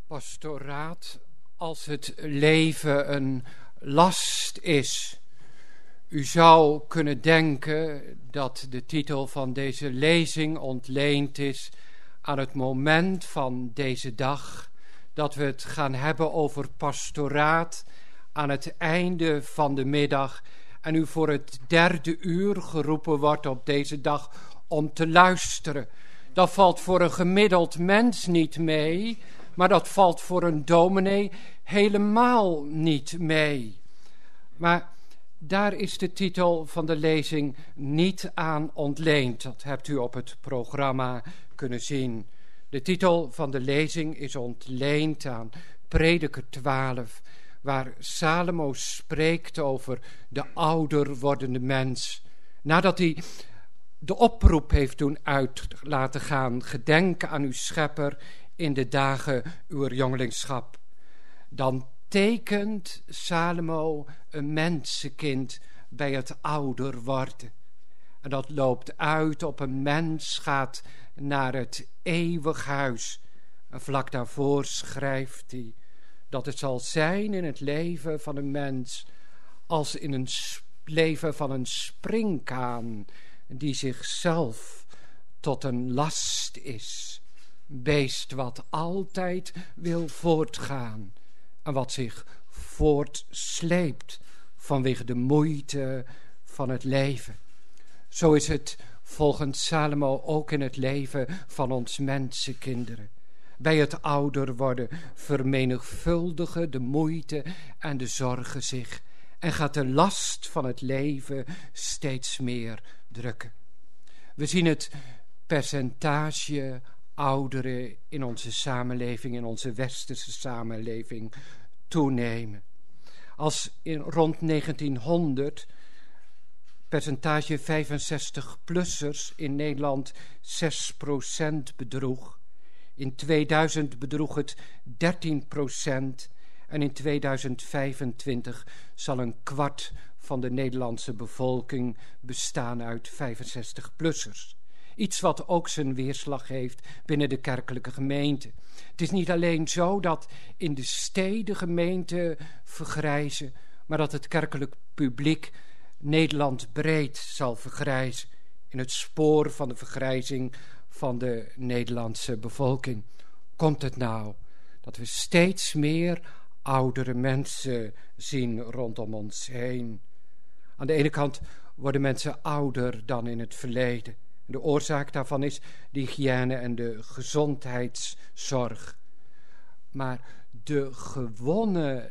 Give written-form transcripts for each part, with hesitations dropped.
Pastoraat als het leven een last is. U zou kunnen denken dat de titel van deze lezing ontleend is aan het moment van deze dag dat we het gaan hebben over pastoraat aan het einde van de middag en u voor het 3e uur geroepen wordt op deze dag om te luisteren. Dat valt voor een gemiddeld mens niet mee, maar dat valt voor een dominee helemaal niet mee. Maar daar is de titel van de lezing niet aan ontleend. Dat hebt u op het programma kunnen zien. De titel van de lezing is ontleend aan Prediker 12, waar Salomo spreekt over de ouder wordende mens. Nadat hij de oproep heeft doen uit laten gaan, gedenk aan uw schepper in de dagen uw jongelingschap. Dan tekent Salomo een mensenkind bij het ouder worden. En dat loopt uit op een mens gaat naar het eeuwig huis. En vlak daarvoor schrijft hij dat het zal zijn in het leven van een mens als in een leven van een sprinkhaan die zichzelf tot een last is. Beest wat altijd wil voortgaan en wat zich voortsleept vanwege de moeite van het leven. Zo is het volgens Salomo ook in het leven van ons mensenkinderen. Bij het ouder worden vermenigvuldigen de moeite en de zorgen zich en gaat de last van het leven steeds meer drukken. We zien het percentage ouderen in onze samenleving, in onze westerse samenleving toenemen. Als rond 1900 percentage 65-plussers in Nederland 6% bedroeg. In 2000 bedroeg het 13% en in 2025 zal een kwart van de Nederlandse bevolking bestaan uit 65-plussers. Iets wat ook zijn weerslag heeft binnen de kerkelijke gemeente. Het is niet alleen zo dat in de steden gemeenten vergrijzen, maar dat het kerkelijk publiek Nederland breed zal vergrijzen in het spoor van de vergrijzing van de Nederlandse bevolking. Komt het nou dat we steeds meer oudere mensen zien rondom ons heen? Aan de ene kant worden mensen ouder dan in het verleden. De oorzaak daarvan is de hygiëne en de gezondheidszorg. Maar de gewonnen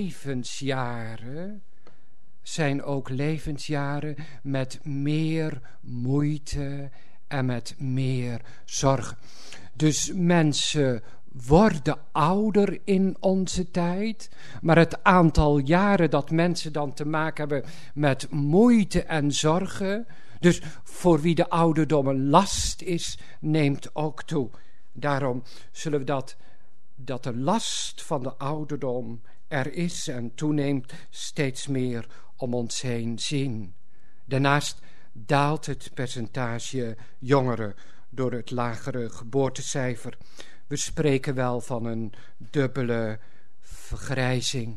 levensjaren zijn ook levensjaren met meer moeite en met meer zorg. Dus mensen worden ouder in onze tijd, maar het aantal jaren dat mensen dan te maken hebben met moeite en zorgen, dus voor wie de ouderdom een last is, neemt ook toe. Daarom zullen we dat de last van de ouderdom er is en toeneemt steeds meer om ons heen zien. Daarnaast daalt het percentage jongeren door het lagere geboortecijfer. We spreken wel van een dubbele vergrijzing.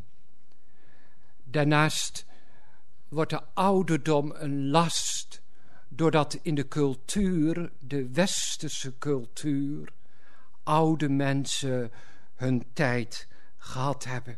Daarnaast wordt de ouderdom een last doordat in de cultuur, de westerse cultuur, oude mensen hun tijd gehad hebben.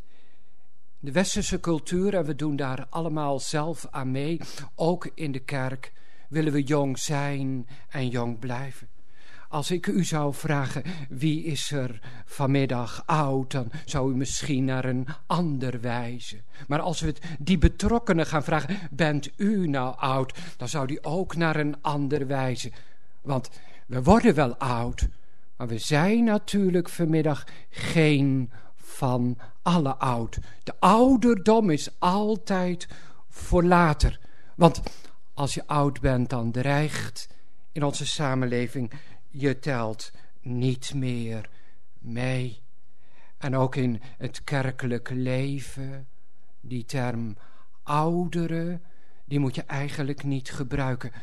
De westerse cultuur, en we doen daar allemaal zelf aan mee, ook in de kerk, willen we jong zijn en jong blijven. Als ik u zou vragen, wie is er vanmiddag oud, dan zou u misschien naar een ander wijzen. Maar als we die betrokkenen gaan vragen, bent u nou oud, dan zou die ook naar een ander wijzen. Want we worden wel oud, maar we zijn natuurlijk vanmiddag geen van alle oud. De ouderdom is altijd voor later. Want als je oud bent, dan dreigt in onze samenleving, je telt niet meer mee. En ook in het kerkelijke leven, die term ouderen, die moet je eigenlijk niet gebruiken.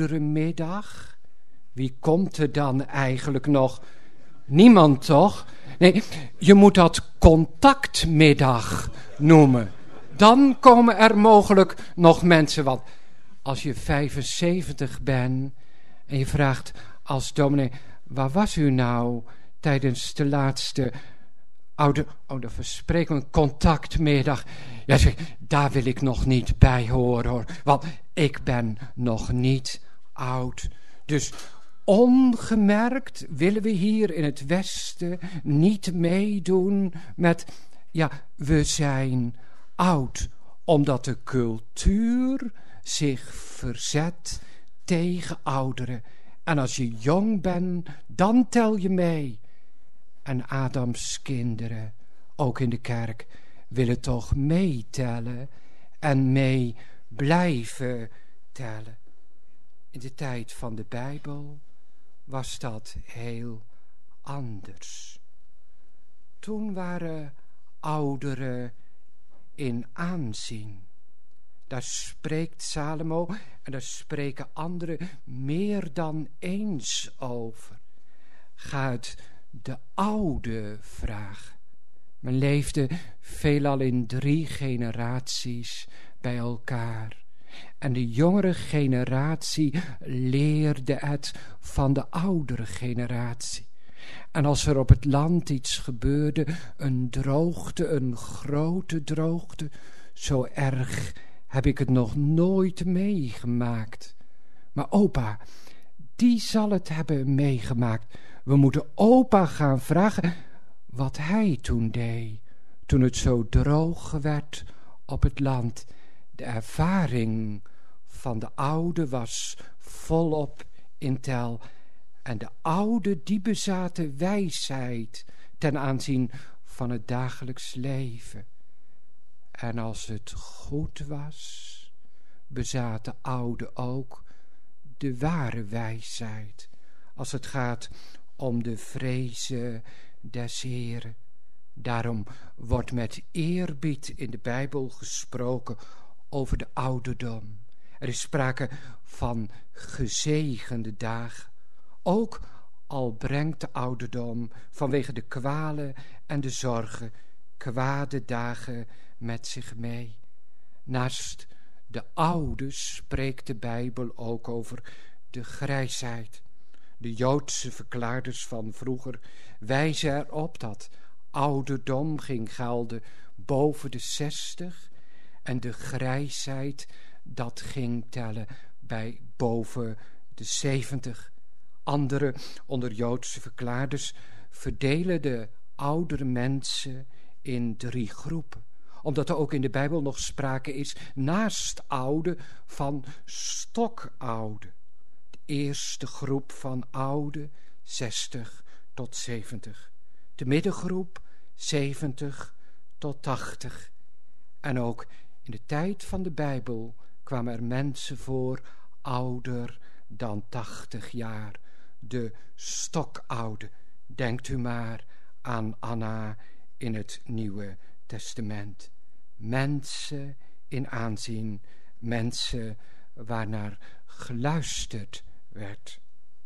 Ouderenmiddag, wie komt er dan eigenlijk nog? Niemand toch? Nee, je moet dat contactmiddag noemen. Dan komen er mogelijk nog mensen. Want als je 75 bent en je vraagt als dominee, waar was u nou tijdens de laatste oude verspreking, een contactmiddag? Ja, zeg, daar wil ik nog niet bij horen, hoor. Want ik ben nog niet oud. Dus ongemerkt willen we hier in het Westen niet meedoen met, ja, we zijn oud. Omdat de cultuur zich verzet tegen ouderen. En als je jong bent, dan tel je mee. En Adams kinderen, ook in de kerk, willen toch meetellen en mee blijven tellen. In de tijd van de Bijbel was dat heel anders. Toen waren ouderen in aanzien. Daar spreekt Salomo en daar spreken anderen meer dan eens over. Ga het de oude vragen. Men leefde veelal in 3 generaties bij elkaar. En de jongere generatie leerde het van de oudere generatie. En als er op het land iets gebeurde, een droogte, een grote droogte, zo erg heb ik het nog nooit meegemaakt. Maar opa, die zal het hebben meegemaakt. We moeten opa gaan vragen wat hij toen deed, toen het zo droog werd op het land. De ervaring van de oude was volop in tel. En de oude die bezaten wijsheid ten aanzien van het dagelijks leven. En als het goed was, bezaten oude ook de ware wijsheid. Als het gaat om de vrezen des Heren. Daarom wordt met eerbied in de Bijbel gesproken over de ouderdom. Er is sprake van gezegende dagen. Ook al brengt de ouderdom vanwege de kwalen en de zorgen kwade dagen met zich mee. Naast de oude spreekt de Bijbel ook over de grijsheid. De Joodse verklaarders van vroeger wijzen erop dat ouderdom ging gelden boven de 60 en de grijsheid dat ging tellen bij boven de 70. Andere onder Joodse verklaarders verdelen de oudere mensen in 3 groepen. Omdat er ook in de Bijbel nog sprake is naast oude van stokoude. De eerste groep van oude 60 tot 70. De middengroep 70 tot 80. En ook in de tijd van de Bijbel kwamen er mensen voor ouder dan 80 jaar. De stokoude. Denkt u maar aan Anna in het Nieuwe Testament. Mensen in aanzien, mensen waarnaar geluisterd werd.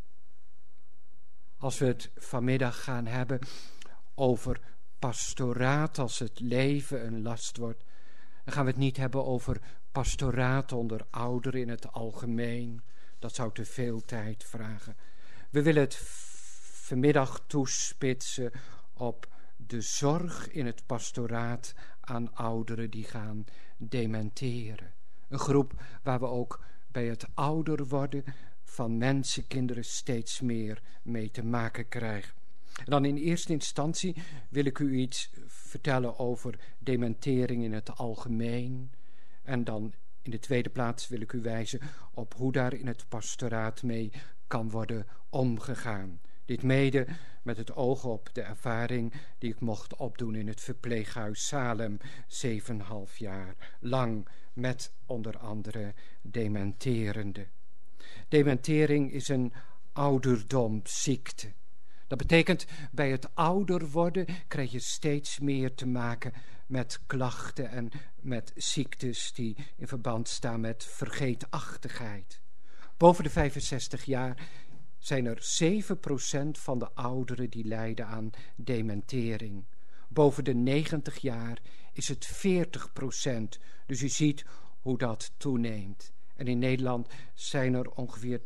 Als we het vanmiddag gaan hebben over pastoraat als het leven een last wordt, dan gaan we het niet hebben over pastoraat onder ouderen in het algemeen. Dat zou te veel tijd vragen. We willen het vanmiddag toespitsen op de zorg in het pastoraat aan ouderen die gaan dementeren. Een groep waar we ook bij het ouder worden van mensen, kinderen steeds meer mee te maken krijgen. En dan in eerste instantie wil ik u iets vertellen over dementering in het algemeen. En dan in de tweede plaats wil ik u wijzen op hoe daar in het pastoraat mee kan worden omgegaan. Dit mede met het oog op de ervaring die ik mocht opdoen in het verpleeghuis Salem, 7,5 jaar lang, met onder andere dementerende. Dementering is een ouderdomsziekte. Dat betekent, bij het ouder worden krijg je steeds meer te maken met klachten en met ziektes die in verband staan met vergeetachtigheid. Boven de 65 jaar zijn er 7% van de ouderen die lijden aan dementering. Boven de 90 jaar is het 40%. Dus u ziet hoe dat toeneemt. En in Nederland zijn er ongeveer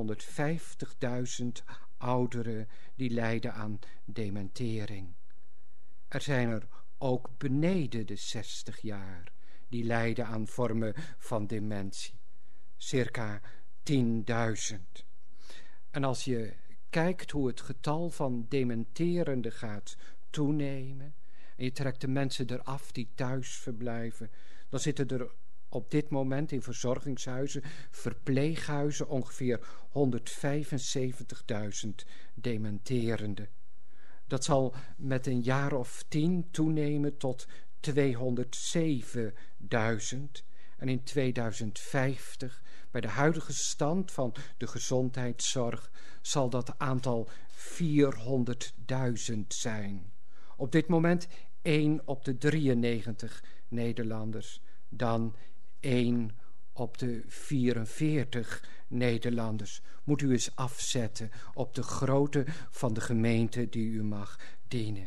250.000 ouderen die lijden aan dementering. Er zijn er ook beneden de 60 jaar die lijden aan vormen van dementie. Circa 10.000. En als je kijkt hoe het getal van dementerenden gaat toenemen en je trekt de mensen eraf die thuis verblijven, dan zitten er op dit moment in verzorgingshuizen, verpleeghuizen ongeveer 175.000 dementerenden. Dat zal met een jaar of 10 toenemen tot 207.000. En in 2050, bij de huidige stand van de gezondheidszorg, zal dat aantal 400.000 zijn. Op dit moment 1 op de 93 Nederlanders, dan 1 op de 44 Nederlanders. Moet u eens afzetten op de grootte van de gemeente die u mag dienen.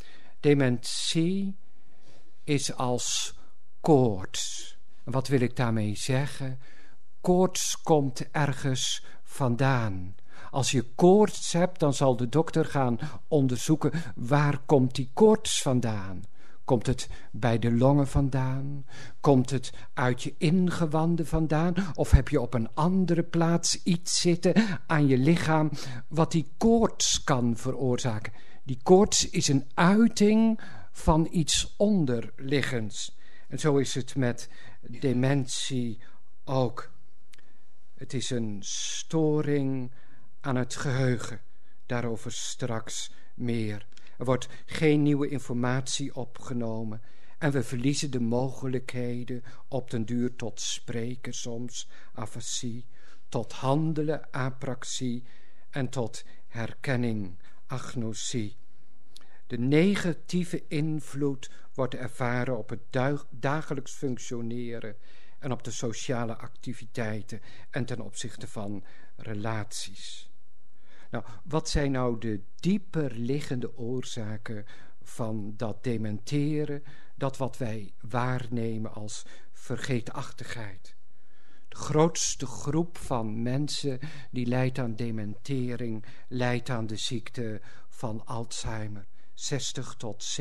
Dementie is als koorts. En wat wil ik daarmee zeggen? Koorts komt ergens vandaan. Als je koorts hebt, dan zal de dokter gaan onderzoeken waar komt die koorts vandaan. Komt het bij de longen vandaan? Komt het uit je ingewanden vandaan? Of heb je op een andere plaats iets zitten aan je lichaam wat die koorts kan veroorzaken? Die koorts is een uiting van iets onderliggends. En zo is het met dementie ook. Het is een storing aan het geheugen. Daarover straks meer. Er wordt geen nieuwe informatie opgenomen en we verliezen de mogelijkheden op den duur tot spreken soms, afasie, tot handelen, apraxie en tot herkenning, agnosie. De negatieve invloed wordt ervaren op het dagelijks functioneren en op de sociale activiteiten en ten opzichte van relaties. Nou, wat zijn nou de dieper liggende oorzaken van dat dementeren, dat wat wij waarnemen als vergeetachtigheid? De grootste groep van mensen die lijdt aan dementering, lijdt aan de ziekte van Alzheimer. 60 tot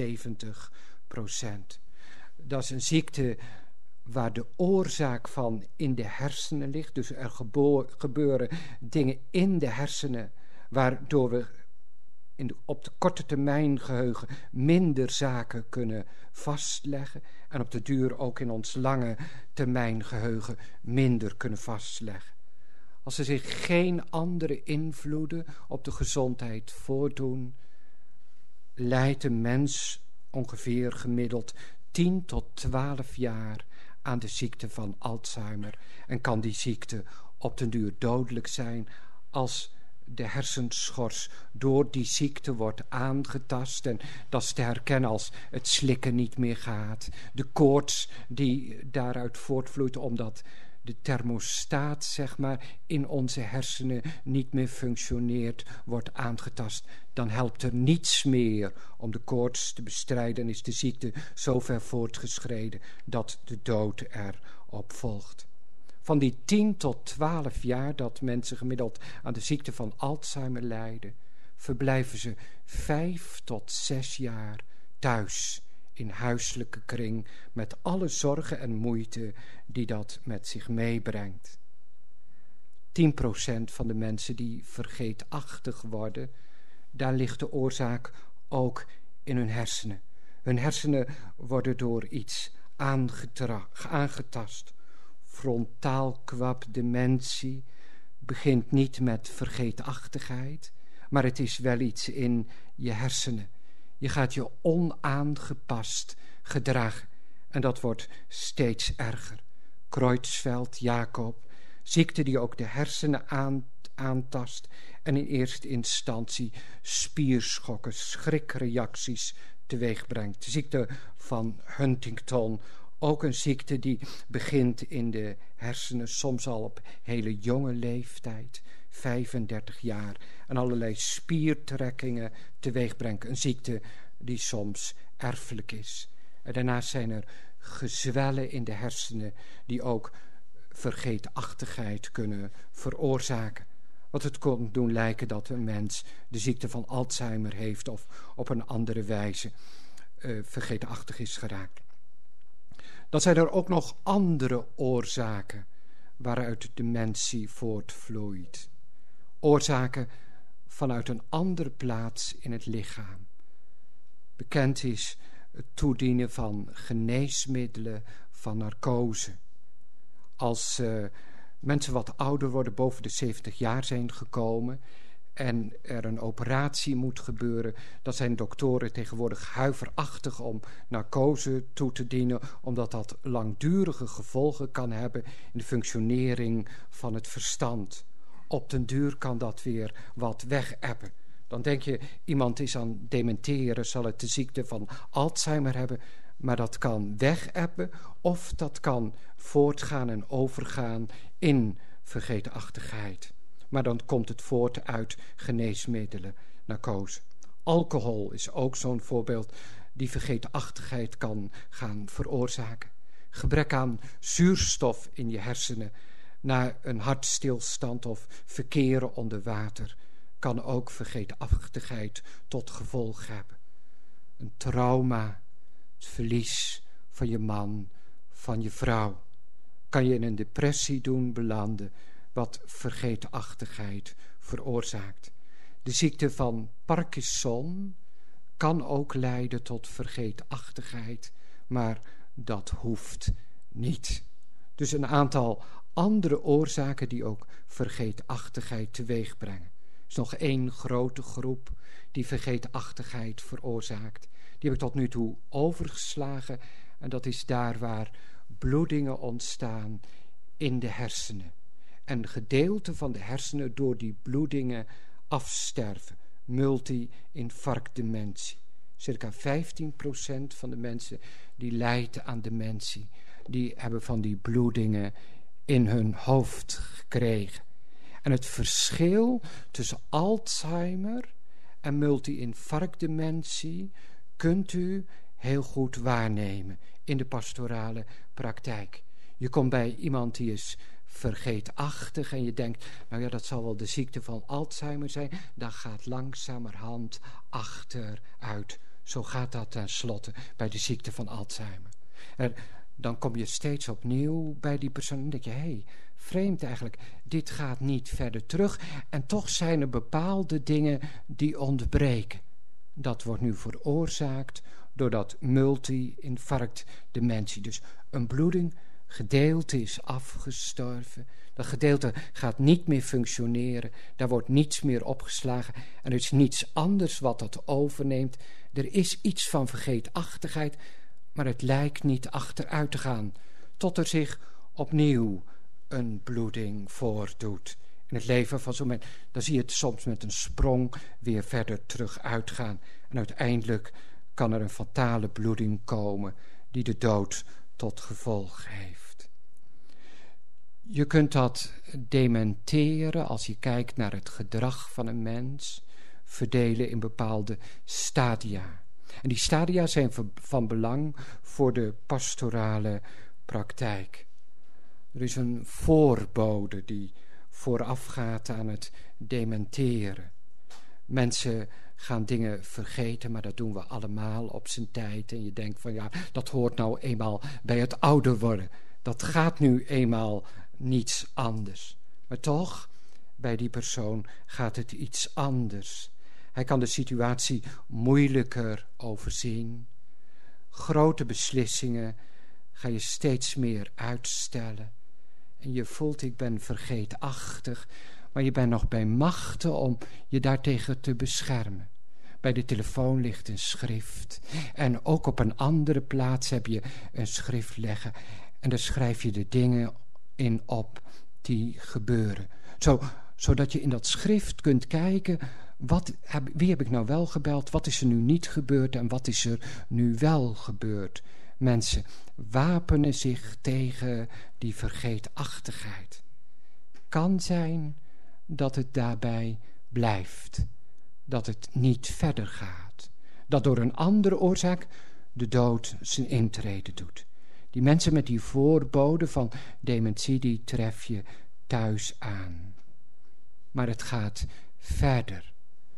70%. Dat is een ziekte waar de oorzaak van in de hersenen ligt. Dus er gebeuren dingen in de hersenen waardoor we op de korte termijn geheugen minder zaken kunnen vastleggen en op de duur ook in ons lange termijn geheugen minder kunnen vastleggen. Als er zich geen andere invloeden op de gezondheid voordoen, lijdt een mens ongeveer gemiddeld 10 tot 12 jaar aan de ziekte van Alzheimer en kan die ziekte op den duur dodelijk zijn als de hersenschors door die ziekte wordt aangetast. En dat is te herkennen als het slikken niet meer gaat. De koorts die daaruit voortvloeit omdat de thermostaat, zeg maar, in onze hersenen niet meer functioneert, wordt aangetast. Dan helpt er niets meer om de koorts te bestrijden en is de ziekte zo ver voortgeschreden dat de dood erop volgt. Van die 10 tot 12 jaar dat mensen gemiddeld aan de ziekte van Alzheimer lijden, verblijven ze 5 tot 6 jaar thuis in huiselijke kring met alle zorgen en moeite die dat met zich meebrengt. 10% van de mensen die vergeetachtig worden, daar ligt de oorzaak ook in hun hersenen. Hun hersenen worden door iets aangetast. Frontaal kwab dementie begint niet met vergeetachtigheid, maar het is wel iets in je hersenen. Je gaat je onaangepast gedragen en dat wordt steeds erger. Creutzfeldt, Jacob, ziekte die ook de hersenen aantast en in eerste instantie spierschokken, schrikreacties teweeg brengt. De ziekte van Huntington, ook een ziekte die begint in de hersenen, soms al op hele jonge leeftijd. 35 jaar en allerlei spiertrekkingen teweeg brengt. Een ziekte die soms erfelijk is. En daarnaast zijn er gezwellen in de hersenen die ook vergeetachtigheid kunnen veroorzaken. Wat het kon doen lijken dat een mens de ziekte van Alzheimer heeft of op een andere wijze vergeetachtig is geraakt. Dan zijn er ook nog andere oorzaken waaruit dementie voortvloeit. Oorzaken vanuit een andere plaats in het lichaam. Bekend is het toedienen van geneesmiddelen, van narcose. Als mensen wat ouder worden, boven de 70 jaar zijn gekomen en er een operatie moet gebeuren, dan zijn doktoren tegenwoordig huiverachtig om narcose toe te dienen, omdat dat langdurige gevolgen kan hebben in de functionering van het verstand. Op den duur kan dat weer wat wegebben. Dan denk je, iemand is aan het dementeren, zal het de ziekte van Alzheimer hebben, maar dat kan wegebben of dat kan voortgaan en overgaan in vergeetachtigheid. Maar dan komt het voort uit geneesmiddelen, narcose. Alcohol is ook zo'n voorbeeld die vergeetachtigheid kan gaan veroorzaken. Gebrek aan zuurstof in je hersenen na een hartstilstand of verkeren onder water kan ook vergeetachtigheid tot gevolg hebben. Een trauma, het verlies van je man, van je vrouw, kan je in een depressie doen belanden, wat vergeetachtigheid veroorzaakt. De ziekte van Parkinson kan ook leiden tot vergeetachtigheid, maar dat hoeft niet. Dus een aantal andere oorzaken die ook vergeetachtigheid teweeg brengen. Er is nog één grote groep die vergeetachtigheid veroorzaakt. Die heb ik tot nu toe overgeslagen en dat is daar waar bloedingen ontstaan in de hersenen. En een gedeelte van de hersenen door die bloedingen afsterven. Multi-infarctdementie. Circa 15% van de mensen die lijden aan dementie, die hebben van die bloedingen in hun hoofd gekregen. En het verschil tussen Alzheimer en multi-infarctdementie kunt u heel goed waarnemen in de pastorale praktijk. Je komt bij iemand die is vergeetachtig en je denkt, nou ja, dat zal wel de ziekte van Alzheimer zijn. Dan gaat langzamerhand achteruit. Zo gaat dat tenslotte bij de ziekte van Alzheimer. Dan kom je steeds opnieuw bij die persoon en denk je, hé, vreemd eigenlijk, dit gaat niet verder terug. En toch zijn er bepaalde dingen die ontbreken. Dat wordt nu veroorzaakt door dat multi-infarctdementie. Dus een bloeding, gedeelte is afgestorven. Dat gedeelte gaat niet meer functioneren. Daar wordt niets meer opgeslagen. En er is niets anders wat dat overneemt. Er is iets van vergeetachtigheid, maar het lijkt niet achteruit te gaan. Tot er zich opnieuw een bloeding voordoet. In het leven van zo'n mens, dan zie je het soms met een sprong weer verder terug uitgaan. En uiteindelijk kan er een fatale bloeding komen die de dood tot gevolg heeft. Je kunt dat dementeren als je kijkt naar het gedrag van een mens, verdelen in bepaalde stadia. En die stadia zijn van belang voor de pastorale praktijk. Er is een voorbode die voorafgaat aan het dementeren. Mensen gaan dingen vergeten, maar dat doen we allemaal op zijn tijd. En je denkt van ja, dat hoort nou eenmaal bij het ouder worden. Dat gaat nu eenmaal niets anders. Maar toch, bij die persoon gaat het iets anders. Hij kan de situatie moeilijker overzien. Grote beslissingen ga je steeds meer uitstellen. En je voelt, ik ben vergeetachtig, maar je bent nog bij machten om je daartegen te beschermen. Bij de telefoon ligt een schrift. En ook op een andere plaats heb je een schrift liggen. En daar schrijf je de dingen in op die gebeuren. Zodat je in dat schrift kunt kijken, wie heb ik nou wel gebeld, wat is er nu niet gebeurd en wat is er nu wel gebeurd. Mensen wapenen zich tegen die vergeetachtigheid. Kan zijn dat het daarbij blijft. Dat het niet verder gaat. Dat door een andere oorzaak de dood zijn intrede doet. Die mensen met die voorboden van dementie, die tref je thuis aan. Maar het gaat verder.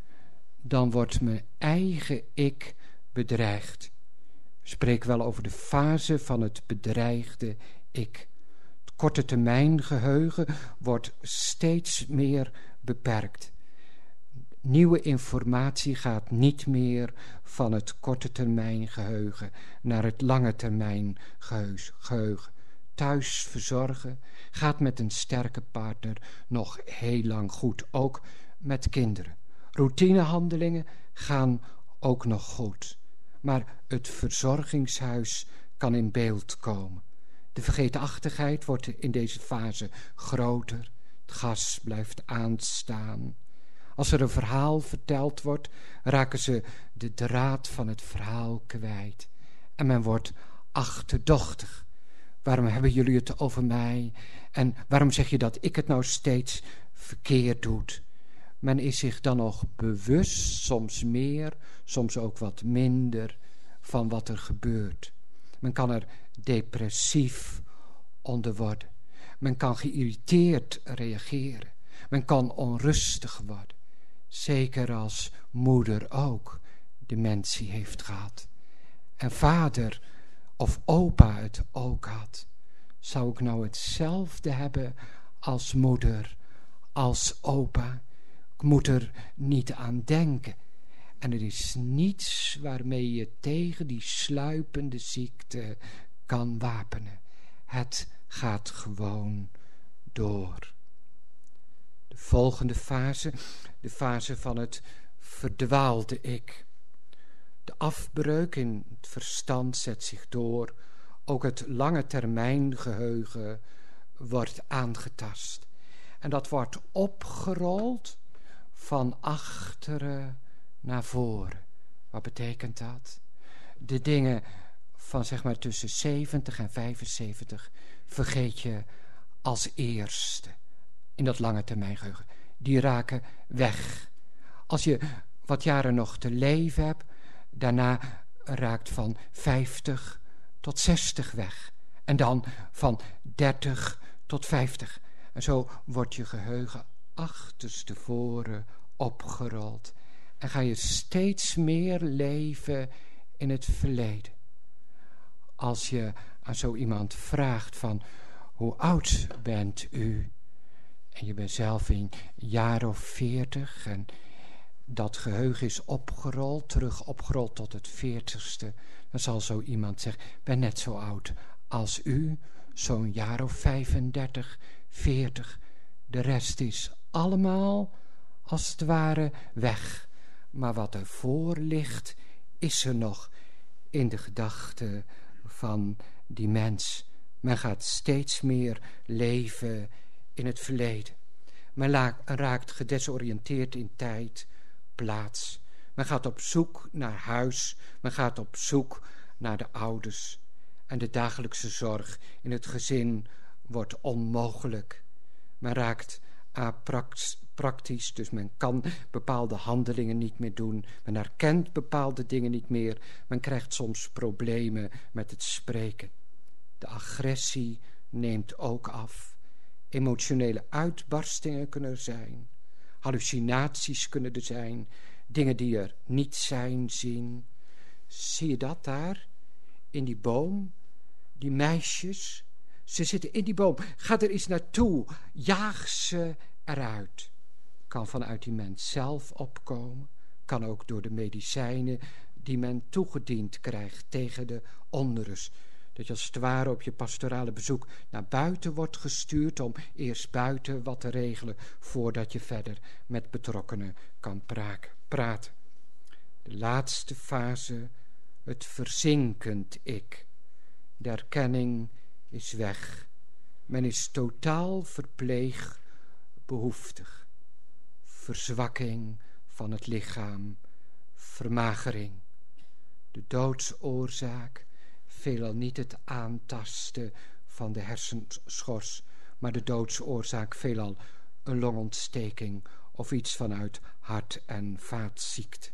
Dan wordt mijn eigen ik bedreigd. We spreken wel over de fase van het bedreigde ik. Het korte termijn geheugen wordt steeds meer beperkt. Nieuwe informatie gaat niet meer van het korte termijn geheugen naar het lange termijn geheugen. Thuis verzorgen gaat met een sterke partner nog heel lang goed, ook met kinderen. Routinehandelingen gaan ook nog goed. Maar het verzorgingshuis kan in beeld komen. De vergeetachtigheid wordt in deze fase groter. Het gas blijft aanstaan. Als er een verhaal verteld wordt, raken ze de draad van het verhaal kwijt. En men wordt achterdochtig. Waarom hebben jullie het over mij? En waarom zeg je dat ik het nou steeds verkeerd doe? Men is zich dan nog bewust, soms meer, soms ook wat minder, van wat er gebeurt. Men kan er depressief onder worden. Men kan geïrriteerd reageren. Men kan onrustig worden. Zeker als moeder ook dementie heeft gehad. En vader of opa het ook had. Zou ik nou hetzelfde hebben als moeder, als opa? Ik moet er niet aan denken. En er is niets waarmee je tegen die sluipende ziekte kan wapenen. Het gaat gewoon door. De volgende fase, de fase van het verdwaalde ik. De afbreuk in het verstand zet zich door. Ook het lange termijn geheugen wordt aangetast. En dat wordt opgerold van achteren naar voren. Wat betekent dat? De dingen van zeg maar tussen 70 en 75 vergeet je als eerste in dat lange termijn geheugen. Die raken weg. Als je wat jaren nog te leven hebt, daarna raakt van 50 tot 60 weg. En dan van 30 tot 50. En zo wordt je geheugen achterstevoren opgerold. En ga je steeds meer leven in het verleden. Als je aan zo iemand vraagt van, hoe oud bent u? En je bent zelf een jaar of 40 en dat geheugen is opgerold, terug opgerold tot het 40ste. Dan zal zo iemand zeggen, ik ben net zo oud als u, zo'n jaar of 35, 40. De rest is allemaal als het ware weg. Maar wat ervoor ligt, is er nog in de gedachten van die mens. Men gaat steeds meer leven in het verleden. Men raakt gedesoriënteerd in tijd, plaats. Men gaat op zoek naar huis. Men gaat op zoek naar de ouders. En de dagelijkse zorg in het gezin wordt onmogelijk. Men raakt apraktisch, dus men kan bepaalde handelingen niet meer doen. Men herkent bepaalde dingen niet meer. Men krijgt soms problemen met het spreken. De agressie neemt ook af. Emotionele uitbarstingen kunnen er zijn. Hallucinaties kunnen er zijn. Dingen die er niet zijn, zien. Zie je dat daar? In die boom? Die meisjes? Ze zitten in die boom. Ga er eens naartoe. Jaag ze eruit. Kan vanuit die mens zelf opkomen. Kan ook door de medicijnen die men toegediend krijgt tegen de onrust. Dat je als het ware op je pastorale bezoek naar buiten wordt gestuurd om eerst buiten wat te regelen voordat je verder met betrokkenen kan praten. De laatste fase, het verzinkend ik. De erkenning is weg. Men is totaal verpleegbehoeftig. Verzwakking van het lichaam, vermagering. De doodsoorzaak, veelal niet het aantasten van de hersenschors, maar de doodsoorzaak veelal een longontsteking of iets vanuit hart- en vaatziekte.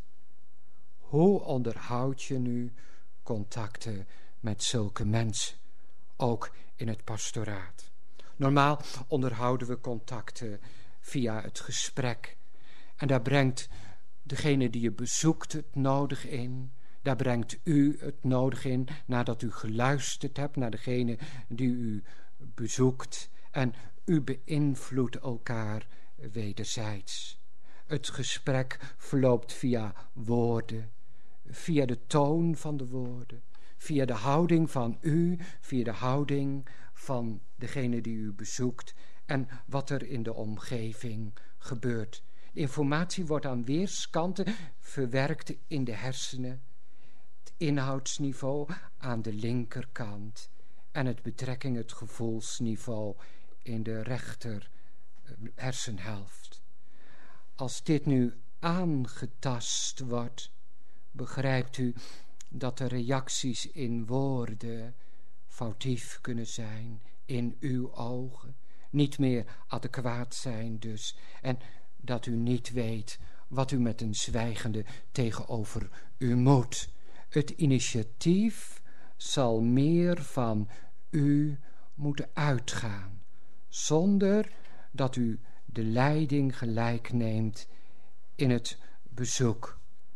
Hoe onderhoud je nu contacten met zulke mensen, ook in het pastoraat? Normaal onderhouden we contacten via het gesprek. En daar brengt degene die je bezoekt het nodig in. Daar brengt u het nodig in nadat u geluisterd hebt naar degene die u bezoekt. En u beïnvloedt elkaar wederzijds. Het gesprek verloopt via woorden, via de toon van de woorden, via de houding van u, via de houding van degene die u bezoekt en wat er in de omgeving gebeurt. De informatie wordt aan weerskanten verwerkt in de hersenen. Het inhoudsniveau aan de linkerkant en het gevoelsniveau in de rechter hersenhelft. Als dit nu aangetast wordt, begrijpt u dat de reacties in woorden foutief kunnen zijn, in uw ogen, niet meer adequaat zijn dus, en dat u niet weet wat u met een zwijgende tegenover u moet. Het initiatief zal meer van u moeten uitgaan, zonder dat u de leiding gelijk neemt in het bezoek.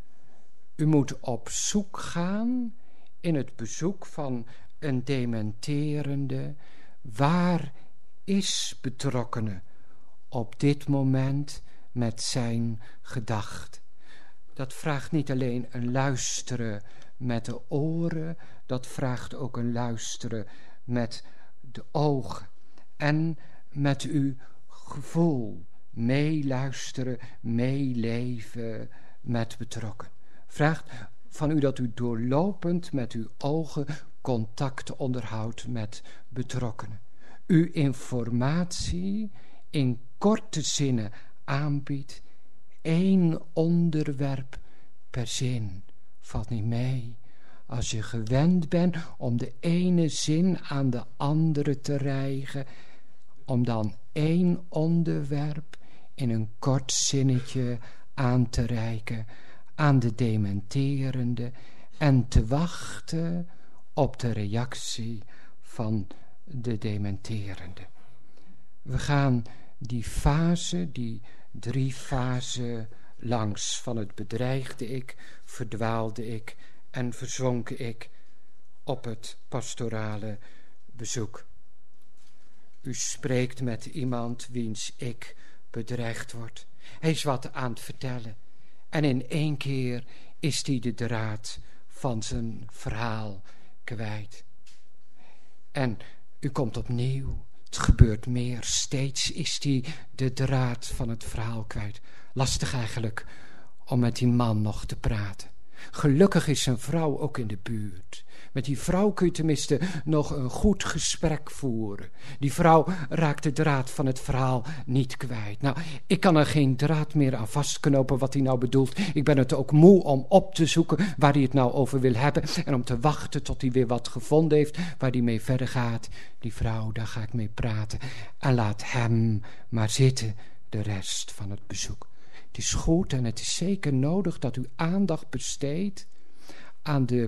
U moet op zoek gaan in het bezoek van een dementerende. Waar is betrokkene op dit moment met zijn gedacht? Dat vraagt niet alleen een luisteren met de oren, dat vraagt ook een luisteren met de ogen en met uw gevoel. Meeluisteren, meeleven met betrokken. Vraagt van u dat u doorlopend met uw ogen contact onderhoudt met betrokkenen. Uw informatie in korte zinnen aanbiedt. 1 onderwerp per zin. Valt niet mee. Als je gewend bent om de ene zin aan de andere te rijgen, om dan 1 onderwerp in een kort zinnetje aan te reiken aan de dementerende en te wachten op de reactie van de dementerende. We gaan die fase, die 3 fasen langs, van het bedreigde ik, verdwaalde ik en verzonken ik op het pastorale bezoek. U spreekt met iemand wiens ik bedreigd wordt. Hij is wat aan het vertellen. En in 1 keer is hij de draad van zijn verhaal kwijt. En u komt opnieuw. Het gebeurt meer. Steeds is hij de draad van het verhaal kwijt. Lastig eigenlijk om met die man nog te praten. Gelukkig is zijn vrouw ook in de buurt. Met die vrouw kun je tenminste nog een goed gesprek voeren. Die vrouw raakt de draad van het verhaal niet kwijt. Nou, ik kan er geen draad meer aan vastknopen wat hij nou bedoelt. Ik ben het ook moe om op te zoeken waar hij het nou over wil hebben. En om te wachten tot hij weer wat gevonden heeft waar hij mee verder gaat. Die vrouw, daar ga ik mee praten. En laat hem maar zitten de rest van het bezoek. Het is goed en het is zeker nodig dat u aandacht besteedt aan de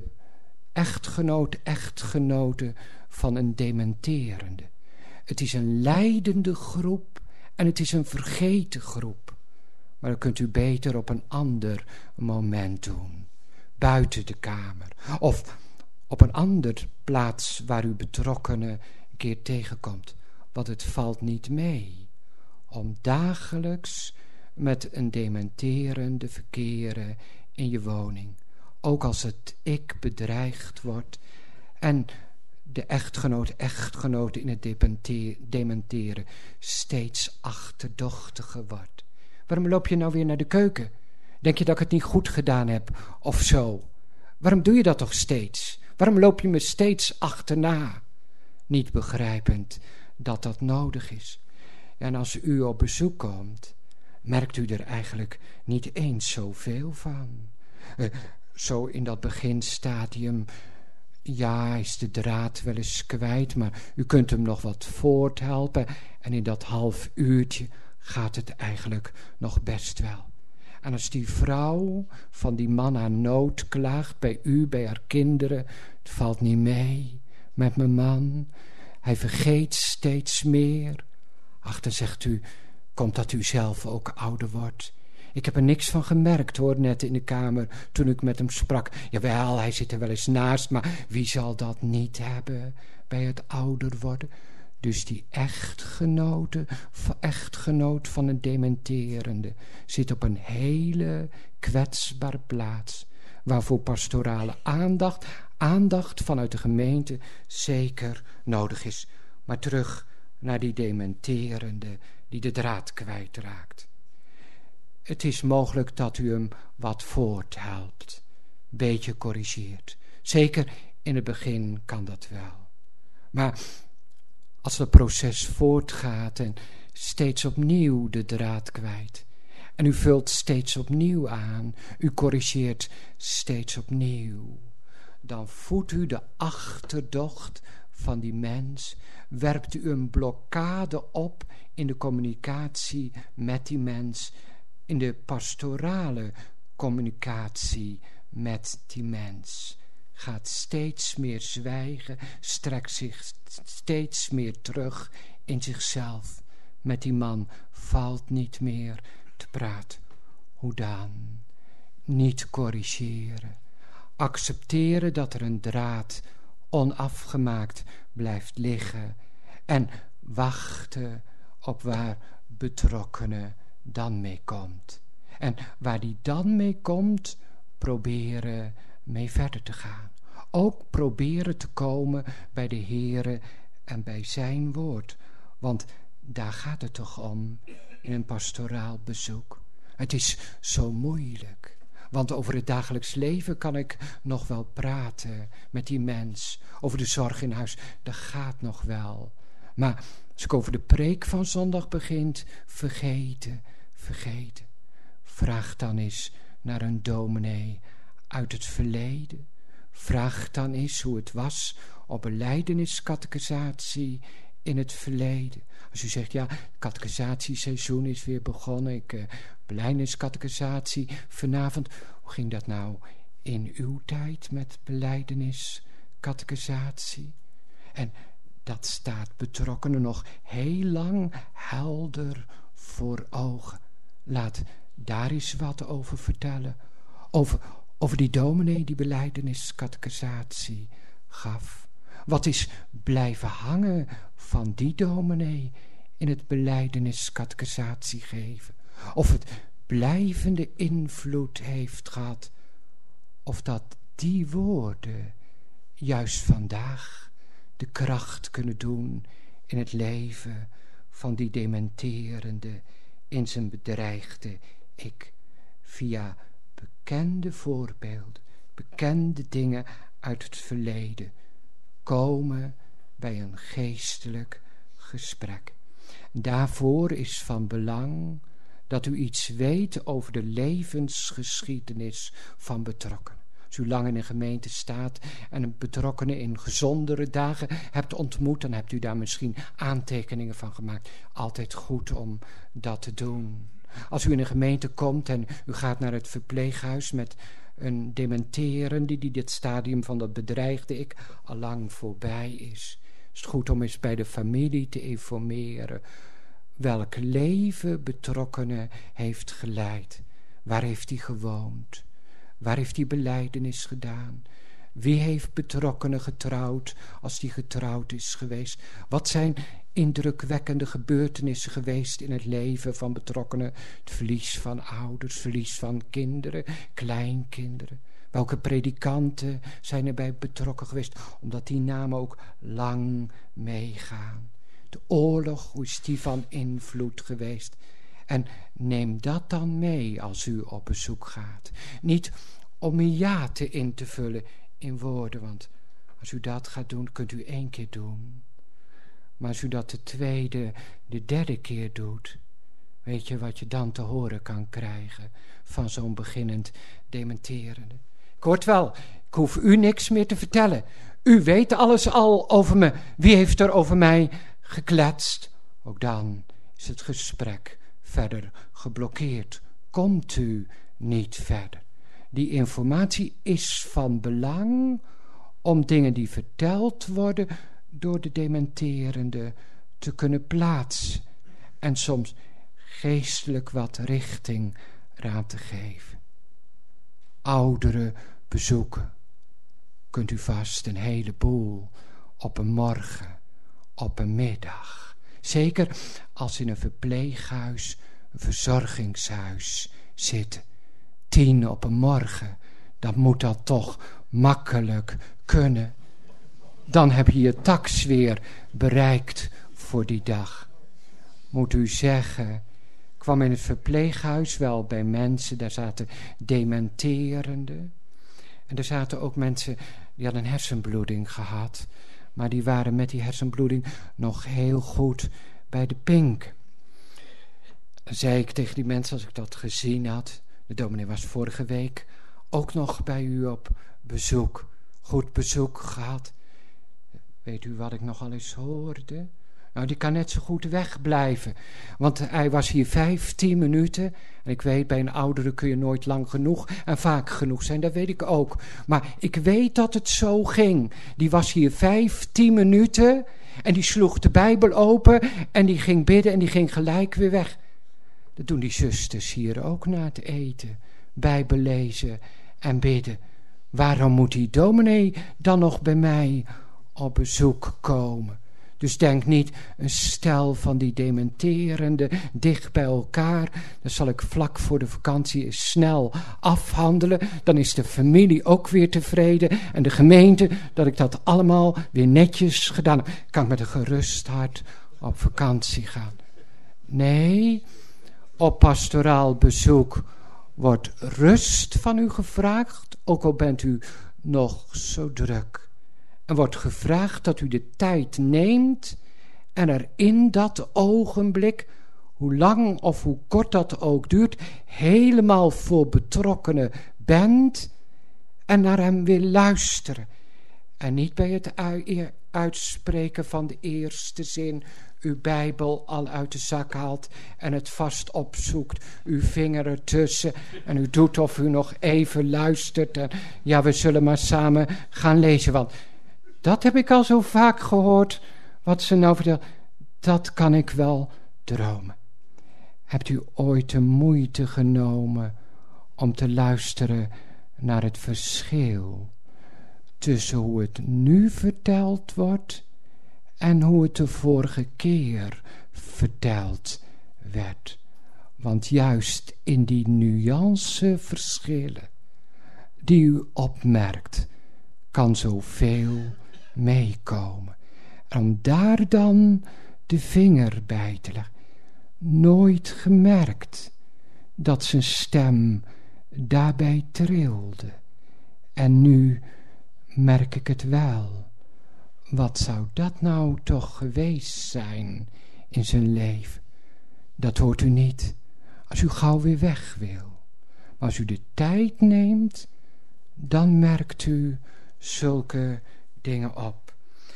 echtgenoten van een dementerende. Het is een lijdende groep en het is een vergeten groep. Maar dat kunt u beter op een ander moment doen. Buiten de kamer. Of op een andere plaats waar u betrokkenen een keer tegenkomt. Want het valt niet mee om dagelijks met een dementerende verkeren in je woning. Ook als het ik bedreigd wordt en de echtgenote in het dementeren steeds achterdochtiger wordt. Waarom loop je nou weer naar de keuken? Denk je dat ik het niet goed gedaan heb of zo? Waarom doe je dat toch steeds? Waarom loop je me steeds achterna? Niet begrijpend dat dat nodig is. En als u op bezoek komt, merkt u er eigenlijk niet eens zoveel van. Zo in dat beginstadium, ja, is de draad wel eens kwijt, maar u kunt hem nog wat voorthelpen. En in dat half uurtje gaat het eigenlijk nog best wel. En als die vrouw van die man haar nood klaagt bij u, bij haar kinderen, het valt niet mee met mijn man, hij vergeet steeds meer. Ach, dan zegt u, komt dat u zelf ook ouder wordt? Ik heb er niks van gemerkt hoor, net in de kamer toen ik met hem sprak. Jawel, hij zit er wel eens naast, maar wie zal dat niet hebben bij het ouder worden? Dus die echtgenoot van een dementerende zit op een hele kwetsbare plaats, waarvoor pastorale aandacht vanuit de gemeente zeker nodig is. Maar terug naar die dementerende die de draad kwijtraakt. Het is mogelijk dat u hem wat voorthelpt, beetje corrigeert. Zeker in het begin kan dat wel. Maar als het proces voortgaat en steeds opnieuw de draad kwijt, en u vult steeds opnieuw aan, u corrigeert steeds opnieuw, dan voedt u de achterdocht van die mens, werpt u een blokkade op in de communicatie met die mens, in de pastorale communicatie met die mens. Gaat steeds meer zwijgen, strekt zich steeds meer terug in zichzelf. Met die man valt niet meer te praten. Hoe dan? Niet corrigeren. Accepteren dat er een draad onafgemaakt blijft liggen. En wachten op waar betrokkenen dan mee komt. En waar die dan mee komt, proberen mee verder te gaan. Ook proberen te komen bij de Heere en bij zijn woord. Want daar gaat het toch om in een pastoraal bezoek. Het is zo moeilijk. Want over het dagelijks leven kan ik nog wel praten met die mens. Over de zorg in huis, dat gaat nog wel. Maar als ik over de preek van zondag begint, vergeten. Vraag dan eens naar een dominee uit het verleden. Vraag dan eens hoe het was op belijdeniscatechisatie in het verleden. Als u zegt, ja, het catechisatieseizoen is weer begonnen. Belijdeniscatechisatie vanavond. Hoe ging dat nou in uw tijd met belijdeniscatechisatie? En dat staat betrokkenen nog heel lang helder voor ogen. Laat daar eens wat over vertellen. Over die dominee die belijdeniscatechisatie gaf. Wat is blijven hangen van die dominee in het belijdeniscatechisatie geven? Of het blijvende invloed heeft gehad. Of dat die woorden juist vandaag de kracht kunnen doen in het leven van die dementerende in zijn bedreigde ik. Via bekende voorbeelden, bekende dingen uit het verleden, komen bij een geestelijk gesprek. Daarvoor is van belang dat u iets weet over de levensgeschiedenis van betrokkenen. Als u lang in een gemeente staat en een betrokkenen in gezondere dagen hebt ontmoet, dan hebt u daar misschien aantekeningen van gemaakt. Altijd goed om dat te doen. Als u in een gemeente komt en u gaat naar het verpleeghuis met een dementerende die dit stadium van dat bedreigde ik al lang voorbij is het goed om eens bij de familie te informeren welk leven betrokkenen heeft geleid. Waar heeft hij gewoond? Waar heeft hij belijdenis gedaan? Wie heeft betrokkenen getrouwd als die getrouwd is geweest? Wat zijn indrukwekkende gebeurtenissen geweest in het leven van betrokkenen? Het verlies van ouders, verlies van kinderen, kleinkinderen. Welke predikanten zijn erbij betrokken geweest? Omdat die namen ook lang meegaan. De oorlog, hoe is die van invloed geweest? En neem dat dan mee als u op bezoek gaat. Niet om hiaten in te vullen in woorden, want als u dat gaat doen, kunt u 1 keer doen. Maar als u dat de 2e, de 3e keer doet, weet je wat je dan te horen kan krijgen van zo'n beginnend dementerende. Ik hoor het wel, ik hoef u niks meer te vertellen. U weet alles al over me. Wie heeft er over mij gekletst? Ook dan is het gesprek verder geblokkeerd. Komt u niet verder. Die informatie is van belang om dingen die verteld worden door de dementerende te kunnen plaatsen. En soms geestelijk wat richting eraan te geven. Ouderen bezoeken. Kunt u vast een heleboel op een morgen, op een middag. Zeker als in een verpleeghuis, een verzorgingshuis zitten. 10 op een morgen, dan moet dat toch makkelijk kunnen. Dan heb je je tax weer bereikt voor die dag. Moet u zeggen, ik kwam in het verpleeghuis wel bij mensen, daar zaten dementerende. En er zaten ook mensen die hadden een hersenbloeding gehad. Maar die waren met die hersenbloeding nog heel goed bij de pink. Dan zei ik tegen die mensen, als ik dat gezien had, de dominee was vorige week ook nog bij u op bezoek. Goed bezoek gehad. Weet u wat ik nog al eens hoorde? Nou, die kan net zo goed wegblijven. Want hij was hier 15 minuten. En ik weet, bij een oudere kun je nooit lang genoeg en vaak genoeg zijn. Dat weet ik ook. Maar ik weet dat het zo ging. Die was hier 15 minuten. En die sloeg de Bijbel open. En die ging bidden en die ging gelijk weer weg. Dat doen die zusters hier ook na het eten. Bijbel lezen en bidden. Waarom moet die dominee dan nog bij mij op bezoek komen? Dus denk niet, een stel van die dementerende dicht bij elkaar. Dat zal ik vlak voor de vakantie eens snel afhandelen. Dan is de familie ook weer tevreden. En de gemeente, dat ik dat allemaal weer netjes gedaan heb. Kan ik met een gerust hart op vakantie gaan. Nee, op pastoraal bezoek wordt rust van u gevraagd. Ook al bent u nog zo druk. Er wordt gevraagd dat u de tijd neemt en er in dat ogenblik, hoe lang of hoe kort dat ook duurt, helemaal voor betrokkenen bent en naar hem wil luisteren. En niet bij het uitspreken van de eerste zin uw Bijbel al uit de zak haalt en het vast opzoekt, uw vinger ertussen en u doet of u nog even luistert en ja, we zullen maar samen gaan lezen, want dat heb ik al zo vaak gehoord, wat ze nou vertelt. Dat kan ik wel dromen. Hebt u ooit de moeite genomen om te luisteren naar het verschil tussen hoe het nu verteld wordt en hoe het de vorige keer verteld werd? Want juist in die nuanceverschillen die u opmerkt, kan zoveel meekomen. En om daar dan de vinger bij te leggen. Nooit gemerkt dat zijn stem daarbij trilde. En nu merk ik het wel. Wat zou dat nou toch geweest zijn in zijn leven? Dat hoort u niet als u gauw weer weg wil. Maar als u de tijd neemt, dan merkt u zulke dingen op.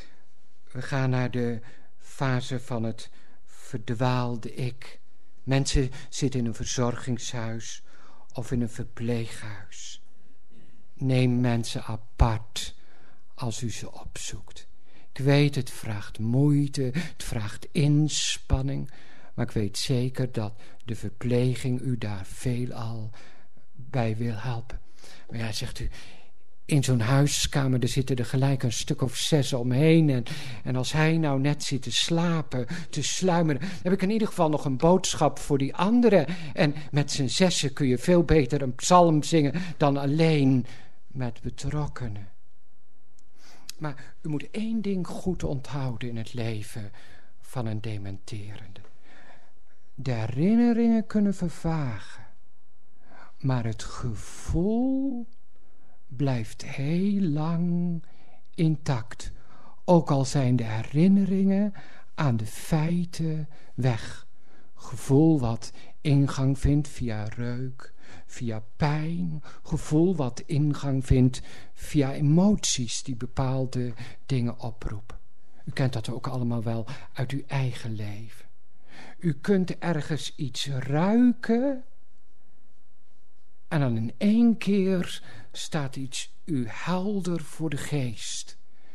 We gaan naar de fase van het verdwaalde ik. Mensen zitten in een verzorgingshuis of in een verpleeghuis. Neem mensen apart als u ze opzoekt. Ik weet, het vraagt moeite, het vraagt inspanning, maar ik weet zeker dat de verpleging u daar veelal bij wil helpen. Maar ja, zegt u, in zo'n huiskamer, er zitten er gelijk een stuk of 6 omheen. En als hij nou net zit te slapen, te sluimeren, dan heb ik in ieder geval nog een boodschap voor die anderen. En met z'n 6 kun je veel beter een psalm zingen dan alleen met betrokkenen. Maar u moet 1 ding goed onthouden in het leven van een dementerende. De herinneringen kunnen vervagen, maar het gevoel blijft heel lang intact. Ook al zijn de herinneringen aan de feiten weg. Gevoel wat ingang vindt via reuk, via pijn. Gevoel wat ingang vindt via emoties die bepaalde dingen oproepen. U kent dat ook allemaal wel uit uw eigen leven. U kunt ergens iets ruiken en dan in één keer staat iets u helder voor de geest.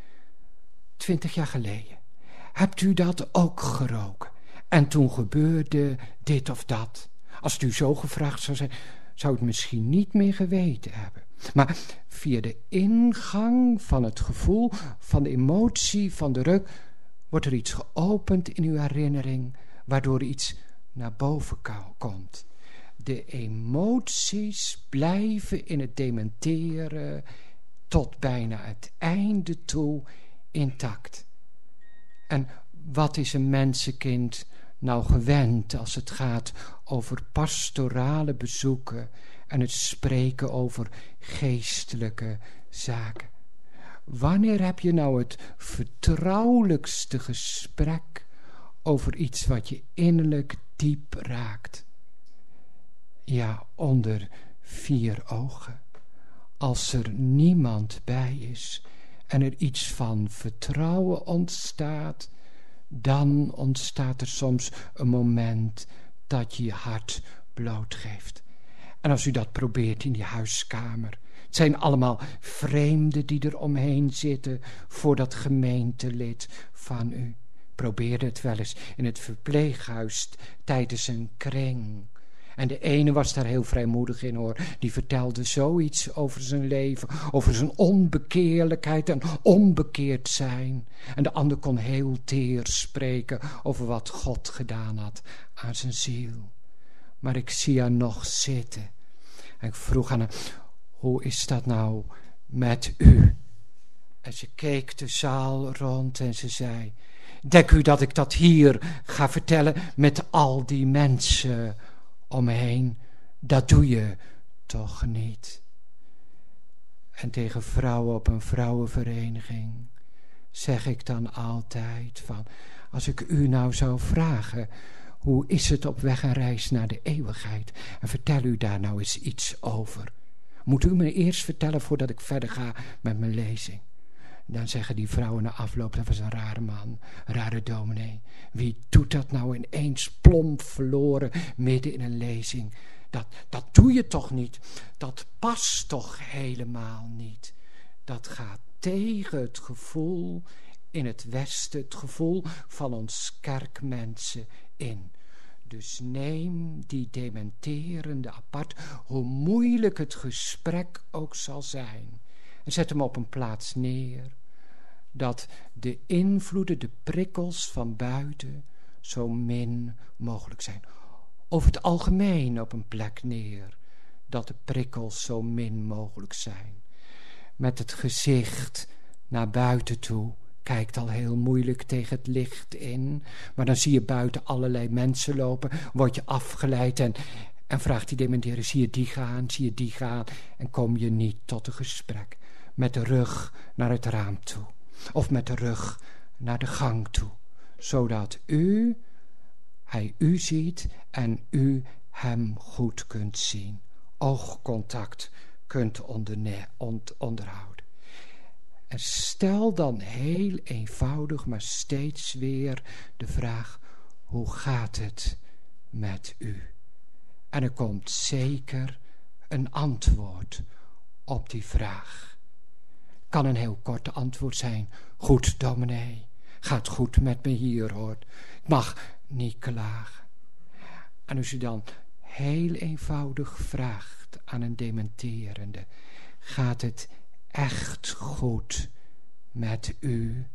20 jaar geleden. Hebt u dat ook geroken? En toen gebeurde dit of dat. Als het u zo gevraagd zou zijn, zou het misschien niet meer geweten hebben. Maar via de ingang van het gevoel, van de emotie, van de reuk, wordt er iets geopend in uw herinnering, waardoor iets naar boven komt. De emoties blijven in het dementeren tot bijna het einde toe intact. En wat is een mensenkind nou gewend als het gaat over pastorale bezoeken en het spreken over geestelijke zaken? Wanneer heb je nou het vertrouwelijkste gesprek over iets wat je innerlijk diep raakt? Ja, onder 4 ogen. Als er niemand bij is en er iets van vertrouwen ontstaat, dan ontstaat er soms een moment dat je je hart blootgeeft. En als u dat probeert in die huiskamer, het zijn allemaal vreemden die er omheen zitten voor dat gemeentelid van u. Probeer het wel eens in het verpleeghuis tijdens een kring. En de ene was daar heel vrijmoedig in hoor. Die vertelde zoiets over zijn leven. Over zijn onbekeerlijkheid en onbekeerd zijn. En de ander kon heel teer spreken over wat God gedaan had aan zijn ziel. Maar ik zie haar nog zitten. En ik vroeg aan haar, hoe is dat nou met u? En ze keek de zaal rond en ze zei, denk u dat ik dat hier ga vertellen met al die mensen om me heen? Dat doe je toch niet? En tegen vrouwen op een vrouwenvereniging zeg ik dan altijd van, als ik u nou zou vragen, hoe is het op weg en reis naar de eeuwigheid? En vertel u daar nou eens iets over. Moet u me eerst vertellen voordat ik verder ga met mijn lezing? Dan zeggen die vrouwen na afloop, dat was een rare man, een rare dominee. Wie doet dat nou ineens plomp verloren midden in een lezing? Dat doe je toch niet? Dat past toch helemaal niet? Dat gaat tegen het gevoel in het Westen, het gevoel van ons kerkmensen in. Dus neem die dementerende apart, hoe moeilijk het gesprek ook zal zijn. En zet hem op een plaats neer, dat de invloeden, de prikkels van buiten zo min mogelijk zijn. Over het algemeen op een plek neer, dat de prikkels zo min mogelijk zijn. Met het gezicht naar buiten toe, kijkt al heel moeilijk tegen het licht in, maar dan zie je buiten allerlei mensen lopen, word je afgeleid en vraagt die dementeren, zie je die gaan, en kom je niet tot een gesprek. Met de rug naar het raam toe. Of met de rug naar de gang toe. Zodat hij u ziet en u hem goed kunt zien. Oogcontact kunt onderhouden. En stel dan heel eenvoudig, maar steeds weer de vraag, hoe gaat het met u? En er komt zeker een antwoord op die vraag. Kan een heel korte antwoord zijn. Goed, dominee. Gaat goed met me hier, hoor. Ik mag niet klagen. En als u dan heel eenvoudig vraagt aan een dementerende, gaat het echt goed met u?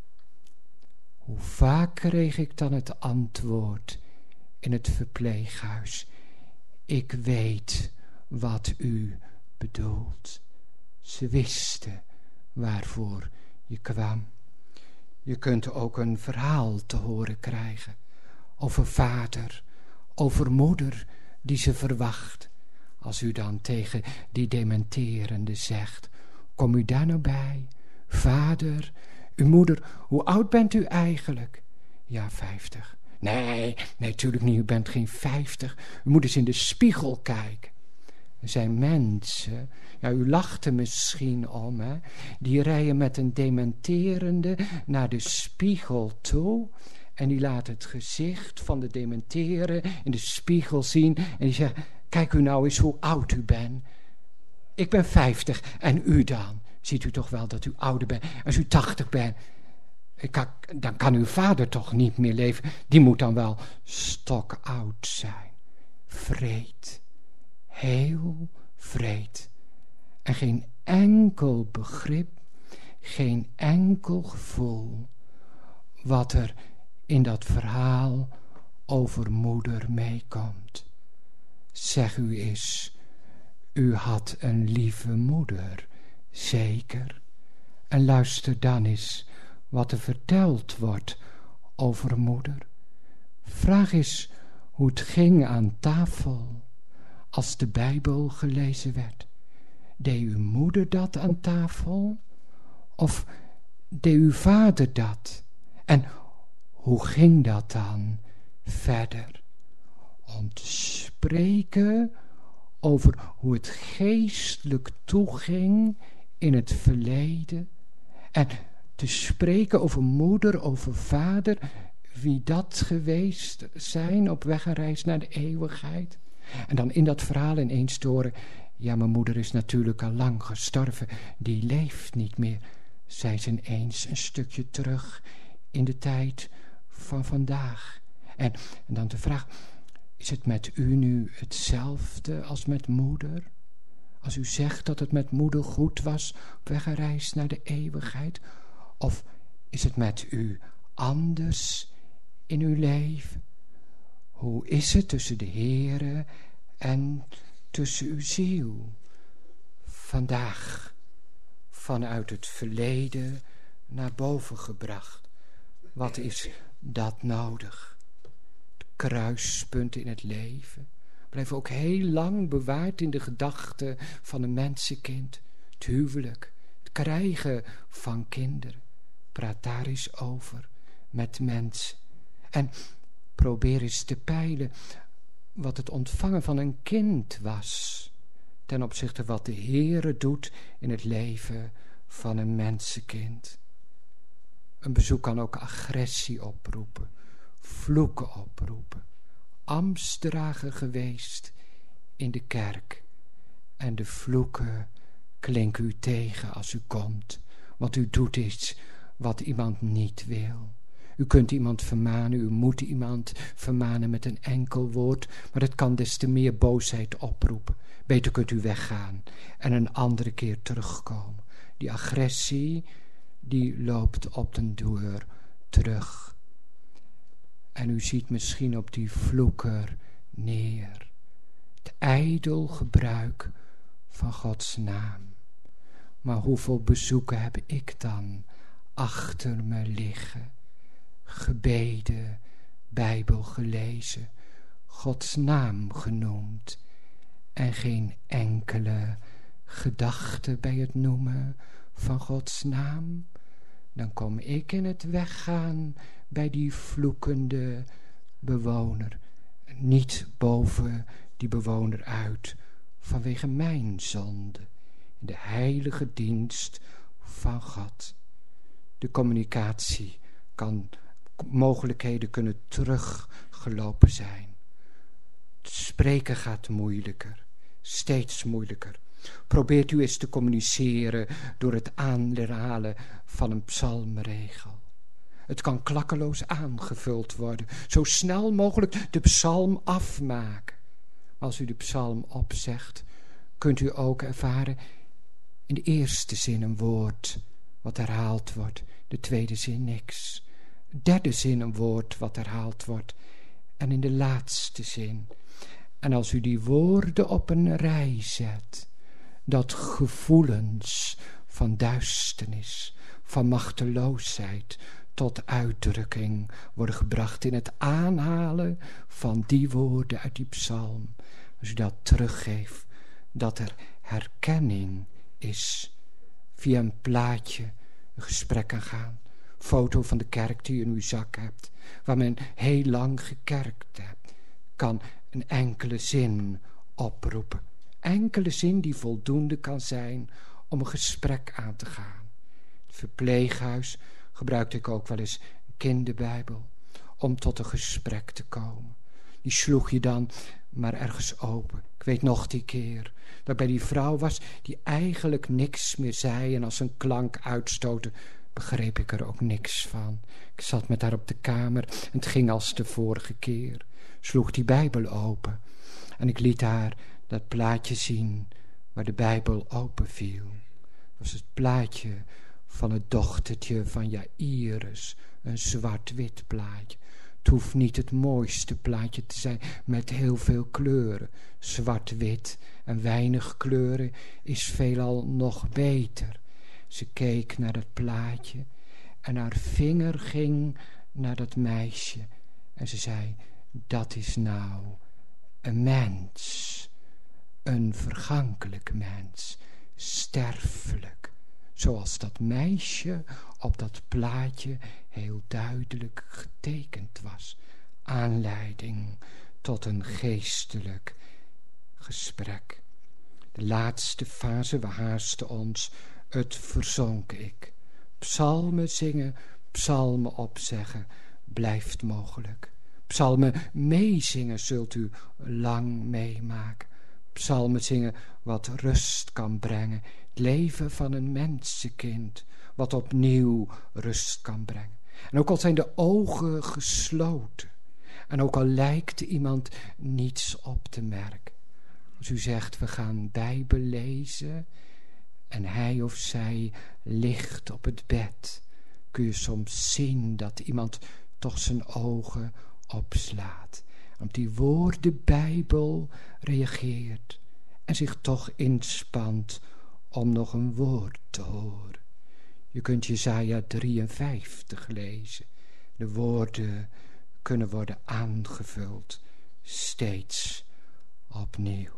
Hoe vaak kreeg ik dan het antwoord in het verpleeghuis, ik weet wat u bedoelt. Ze wisten waarvoor je kwam. Je kunt ook een verhaal te horen krijgen over vader, over moeder die ze verwacht. Als u dan tegen die dementerende zegt, kom u daar nou bij? Vader, uw moeder, hoe oud bent u eigenlijk? Ja, 50. Nee, natuurlijk niet, u bent geen 50. U moet eens in de spiegel kijken. Er zijn mensen, ja, u lacht er misschien om, hè, die rijden met een dementerende naar de spiegel toe En die laat het gezicht van de dementeren in de spiegel zien. En die zegt, kijk u nou eens hoe oud u bent. Ik ben 50 en u dan? Ziet u toch wel dat u ouder bent? Als u 80 bent, dan kan uw vader toch niet meer leven. Die moet dan wel stokoud zijn. Vreed. Heel vreed. En geen enkel begrip, geen enkel gevoel wat er in dat verhaal over moeder meekomt. Zeg u eens, u had een lieve moeder, zeker? En luister dan eens wat er verteld wordt over moeder. Vraag eens hoe het ging aan tafel als de Bijbel gelezen werd. Deed uw moeder dat aan tafel? Of deed uw vader dat? En hoe ging dat dan verder? Om te spreken over hoe het geestelijk toeging in het verleden. En te spreken over moeder, over vader, wie dat geweest zijn op weg en reis naar de eeuwigheid. En dan in dat verhaal ineens te horen, ja, mijn moeder is natuurlijk al lang gestorven, die leeft niet meer. Zij zijn eens een stukje terug in de tijd van vandaag. En dan de vraag, is het met u nu hetzelfde als met moeder? Als u zegt dat het met moeder goed was op weg en reis naar de eeuwigheid? Of is het met u anders in uw leven? Hoe is het tussen de Heere en tussen uw ziel? Vandaag vanuit het verleden naar boven gebracht. Wat is dat nodig? Het kruispunt in het leven blijft ook heel lang bewaard in de gedachten van een mensenkind. Het huwelijk, het krijgen van kinderen. Praat daar eens over met mensen. En probeer eens te peilen wat het ontvangen van een kind was ten opzichte wat de Heere doet in het leven van een mensenkind. Een bezoek kan ook agressie oproepen, vloeken oproepen. Ambtsdrager geweest in de kerk. En de vloeken klinken u tegen als u komt, want u doet iets wat iemand niet wil. U kunt iemand vermanen, u moet iemand vermanen met een enkel woord, maar het kan des te meer boosheid oproepen. Beter kunt u weggaan en een andere keer terugkomen. Die agressie, die loopt op den deur terug. En u ziet misschien op die vloeker neer. Het ijdel gebruik van Gods naam. Maar hoeveel bezoeken heb ik dan achter me liggen? Gebeden, Bijbel gelezen, Gods naam genoemd en geen enkele gedachte bij het noemen van Gods naam. Dan kom ik in het weggaan bij die vloekende bewoner, niet boven die bewoner uit, vanwege mijn zonde, in de heilige dienst van God. De communicatie mogelijkheden kunnen teruggelopen zijn. Het spreken gaat moeilijker, steeds moeilijker. Probeert u eens te communiceren door het aanhalen van een psalmregel. Het kan klakkeloos aangevuld worden, zo snel mogelijk de psalm afmaken. Als u de psalm opzegt, kunt u ook ervaren in de eerste zin een woord wat herhaald wordt, de tweede zin niks. Derde zin een woord wat herhaald wordt en in de laatste zin. En als u die woorden op een rij zet, dat gevoelens van duisternis, van machteloosheid tot uitdrukking worden gebracht in het aanhalen van die woorden uit die psalm. Als u dat teruggeeft, dat er herkenning is, via een plaatje een gesprek kan gaan. Foto van de kerk die u in uw zak hebt, waar men heel lang gekerkt hebt, kan een enkele zin oproepen. Enkele zin die voldoende kan zijn om een gesprek aan te gaan. Het verpleeghuis gebruikte ik ook wel eens een kinderbijbel. om tot een gesprek te komen. Die sloeg je dan maar ergens open. Ik weet nog die keer dat ik bij die vrouw was die eigenlijk niks meer zei en als een klank uitstootte, begreep ik er ook niks van. Ik zat met haar op de kamer en het ging als de vorige keer. Sloeg die Bijbel open en ik liet haar dat plaatje zien waar de Bijbel open viel. Het was het plaatje van het dochtertje van Jairus, een zwart-wit plaatje. Het hoeft niet het mooiste plaatje te zijn met heel veel kleuren. Zwart-wit en weinig kleuren is veelal nog beter. Ze keek naar dat plaatje en haar vinger ging naar dat meisje. En ze zei, dat is nou een mens. Een vergankelijk mens. Sterfelijk. Zoals dat meisje op dat plaatje heel duidelijk getekend was. Aanleiding tot een geestelijk gesprek. De laatste fase, we haasten ons, het verzonk ik. Psalmen zingen, psalmen opzeggen, blijft mogelijk. Psalmen meezingen zult u lang meemaken. Psalmen zingen wat rust kan brengen. Het leven van een mensenkind, wat opnieuw rust kan brengen. En ook al zijn de ogen gesloten. En ook al lijkt iemand niets op te merken. Als u zegt, we gaan Bijbel lezen en hij of zij ligt op het bed, kun je soms zien dat iemand toch zijn ogen opslaat. En op die woorden Bijbel reageert en zich toch inspant om nog een woord te horen. Je kunt Jesaja 53 lezen. De woorden kunnen worden aangevuld, steeds opnieuw.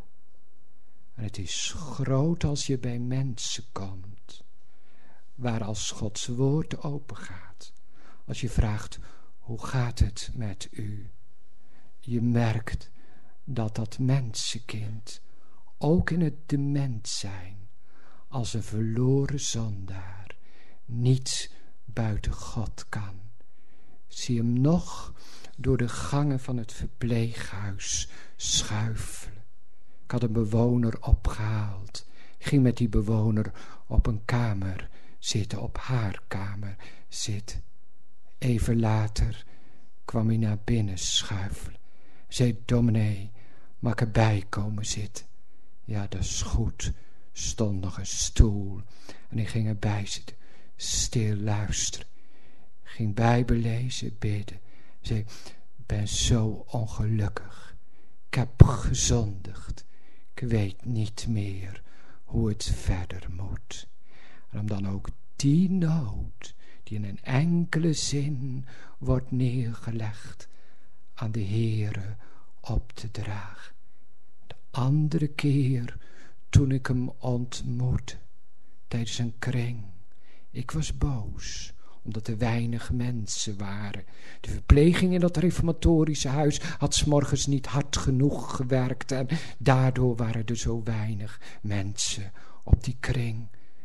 En het is groot als je bij mensen komt, waar als Gods woord open gaat. Als je vraagt, hoe gaat het met u? Je merkt dat dat mensenkind ook in het dement zijn als een verloren zondaar niet buiten God kan. Zie hem nog door de gangen van het verpleeghuis schuifelen. Ik had een bewoner opgehaald. Ik ging met die bewoner op een kamer zitten, op haar kamer zitten. Even later kwam hij naar binnen schuifelen. Zei, dominee, mag ik erbij komen zitten? Ja, dat is goed. Stond nog een stoel en ik ging erbij zitten. Stil luisteren. Ging Bijbel lezen, bidden. Zei, ik ben zo ongelukkig. Ik heb gezondigd. Ik weet niet meer hoe het verder moet. En om dan ook die nood, die in een enkele zin wordt neergelegd, aan de Heere op te dragen. De andere keer, toen ik hem ontmoette, tijdens een kring, ik was boos, omdat er weinig mensen waren. De verpleging in dat reformatorische huis had 's morgens niet hard genoeg gewerkt en daardoor waren er zo weinig mensen op die kring.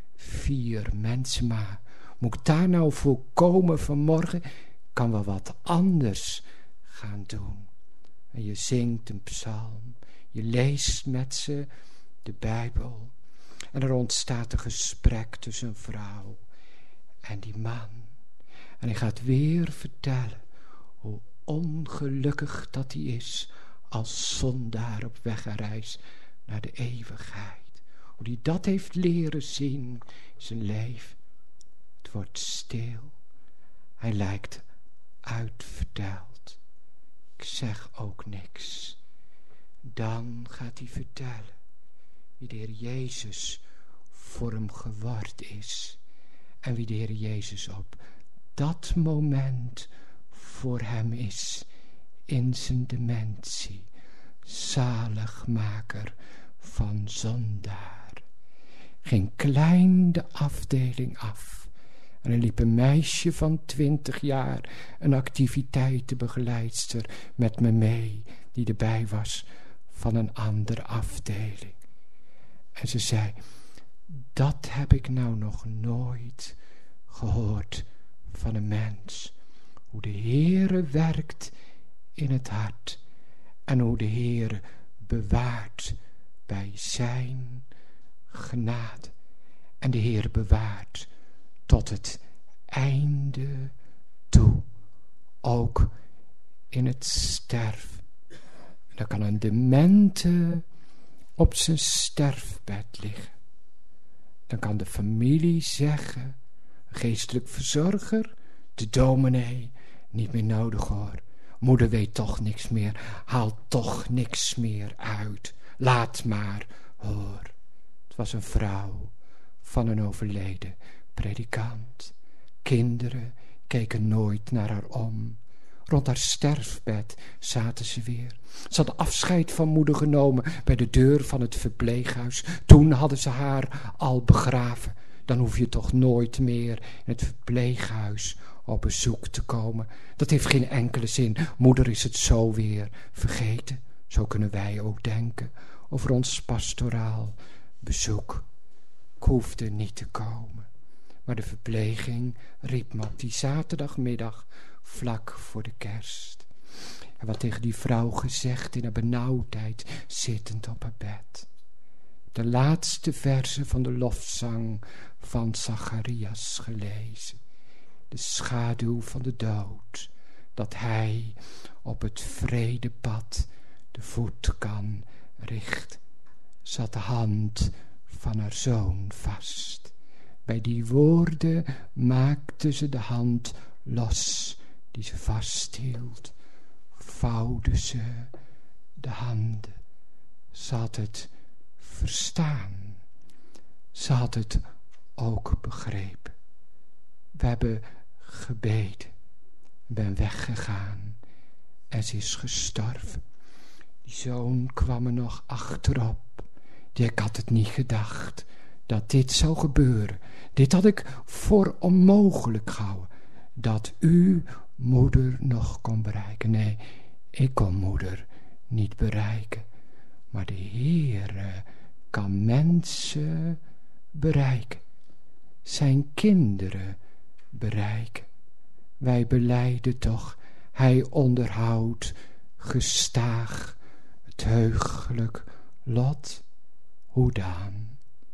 4 mensen maar. Moet ik daar nou voor komen vanmorgen? Kan wel wat anders gaan doen. En je zingt een psalm. Je leest met ze de Bijbel. En er ontstaat een gesprek tussen een vrouw en die man. En hij gaat weer vertellen hoe ongelukkig dat hij is als zondaar op weg en reis naar de eeuwigheid. Hoe hij dat heeft leren zien in zijn leven. Het wordt stil. Hij lijkt uitverteld. Ik zeg ook niks. Dan gaat hij vertellen wie de Heer Jezus voor hem geworden is. En wie de Heer Jezus op dat moment voor hem is in zijn dementie. Zaligmaker van zondaar. Ging klein de afdeling af. En er liep een meisje van 20 jaar, een activiteitenbegeleidster met me mee, die erbij was van een andere afdeling. En ze zei, dat heb ik nou nog nooit gehoord van een mens. hoe de Heere werkt in het hart en hoe de Heere bewaart bij zijn genade. En de Heere bewaart tot het einde toe, ook in het sterf. Dan kan een demente op zijn sterfbed liggen. Dan kan de familie zeggen, een geestelijk verzorger, de dominee, niet meer nodig hoor. Moeder weet toch niks meer, haalt toch niks meer uit. Laat maar, hoor. Het was een vrouw van een overleden predikant. Kinderen keken nooit naar haar om. Rond haar sterfbed zaten ze weer. Ze had afscheid van moeder genomen bij de deur van het verpleeghuis. Toen hadden ze haar al begraven. Dan hoef je toch nooit meer in het verpleeghuis op bezoek te komen. Dat heeft geen enkele zin. Moeder is het zo weer vergeten. Zo kunnen wij ook denken over ons pastoraal bezoek. Ik hoefde niet te komen. Maar de verpleging riep me op die zaterdagmiddag vlak voor de kerst. En wat tegen die vrouw gezegd in haar benauwdheid, zittend op haar bed. De laatste verzen van de lofzang van Zacharias gelezen. De schaduw van de dood, dat hij op het vredepad de voet kan richten. Zat de hand van haar zoon vast. Bij die woorden maakte ze de hand los die ze vasthield. Vouwde ze de handen. Ze had het verstaan. Ze had het ook begrepen. We hebben gebeden. Ik ben weggegaan en ze is gestorven. Die zoon kwam er nog achterop. Ik had het niet gedacht dat dit zou gebeuren. Dit had ik voor onmogelijk gehouden. Dat u moeder nog kon bereiken. Nee, ik kon moeder niet bereiken. Maar de Heere kan mensen bereiken. Zijn kinderen bereiken. Wij belijden toch, hij onderhoudt gestaag het heugelijk lot. Hoe dan?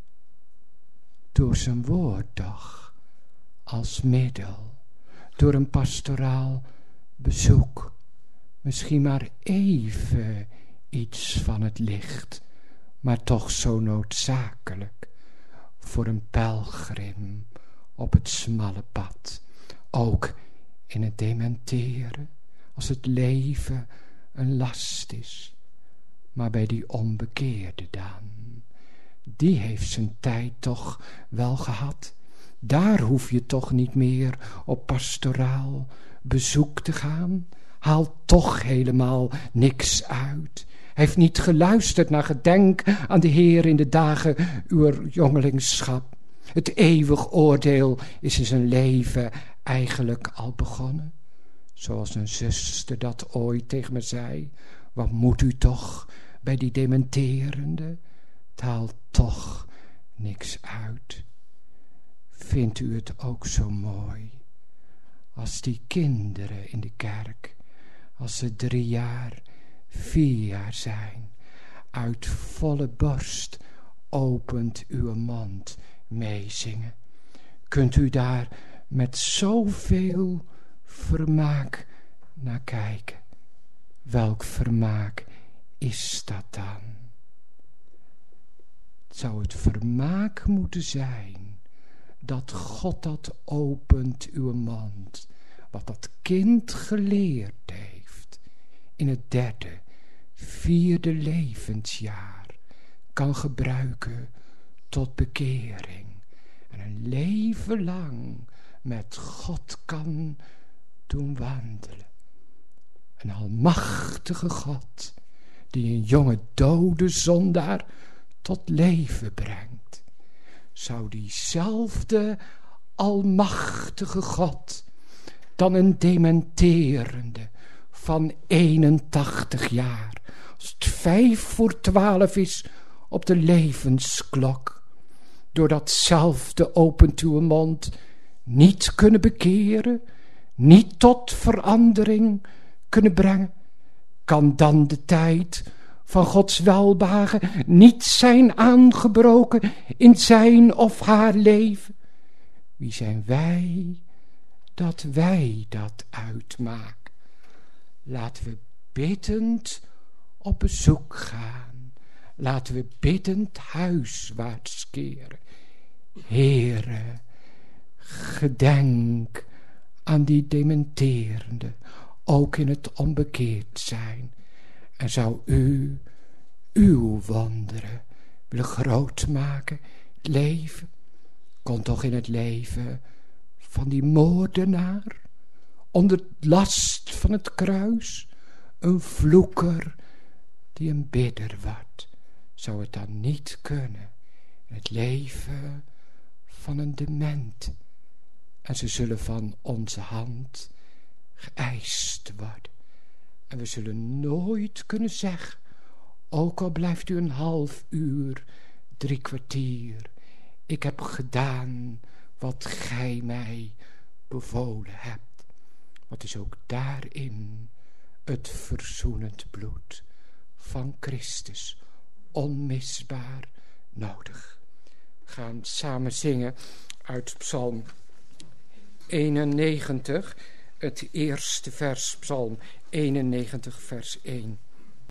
Door zijn woord toch, als middel. Door een pastoraal bezoek. Misschien maar even iets van het licht, maar toch zo noodzakelijk voor een pelgrim op het smalle pad. Ook in het dementeren, als het leven een last is. Maar bij die onbekeerde dan, die heeft zijn tijd toch wel gehad. Daar hoef je toch niet meer op pastoraal bezoek te gaan. Haalt toch helemaal niks uit. Hij heeft niet geluisterd naar gedenk aan de Heer in de dagen uw jongelingschap. Het eeuwig oordeel is in zijn leven eigenlijk al begonnen. Zoals een zuster dat ooit tegen me zei. Wat moet u toch bij die dementerende? Het haalt toch niks uit. Vindt u het ook zo mooi? Als die kinderen in de kerk, als ze 3 jaar, 4 jaar zijn, uit volle borst opent uw mond meezingen. Kunt u daar met zoveel vermaak naar kijken? Welk vermaak is dat dan? Zou het vermaak moeten zijn dat God dat opent uw mond, wat dat kind geleerd heeft in het 3e, 4e levensjaar, kan gebruiken tot bekering en een leven lang met God kan doen wandelen. Een almachtige God die een jonge dode zondaar tot leven brengt. Zou diezelfde almachtige God dan een dementerende van 81 jaar, als het 11:55 is op de levensklok, door datzelfde opent uw mond niet kunnen bekeren, niet tot verandering kunnen brengen? Kan dan de tijd van Gods welbehagen niet zijn aangebroken in zijn of haar leven? Wie zijn wij dat uitmaken? Laten we biddend op bezoek gaan. Laten we biddend huiswaarts keren. Heere, gedenk aan die dementerende, ook in het onbekeerd zijn. En zou u uw wonderen willen groot maken, het leven. Kon toch in het leven van die moordenaar, onder last van het kruis, een vloeker die een bidder wordt. Zou het dan niet kunnen in het leven van een dement? En ze zullen van onze hand geëist worden. En we zullen nooit kunnen zeggen, ook al blijft u een half uur, 3 kwartier, ik heb gedaan wat gij mij bevolen hebt. Wat is ook daarin het verzoenend bloed van Christus onmisbaar nodig. We gaan samen zingen uit Psalm 91, het eerste vers, Psalm 91, vers 1.